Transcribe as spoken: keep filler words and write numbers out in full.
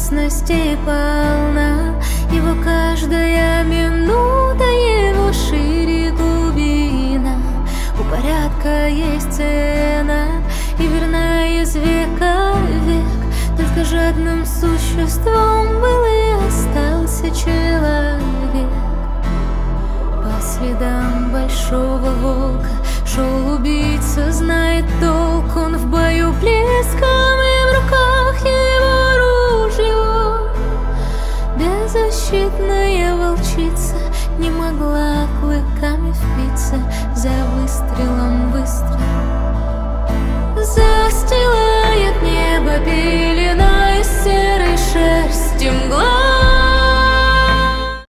опасностей полна. Его каждая минута, его шире глубина. У порядка есть цена, и верна из века в век. Только жадным существом был и остался человек. По следам большого волка шел убийца, знает толк. Он в бою блеском, и в руках его ружье. Беззащитная волчица не могла клыками впиться. За выстрелом выстрел застилает небо пелена из серой шерсти мгла.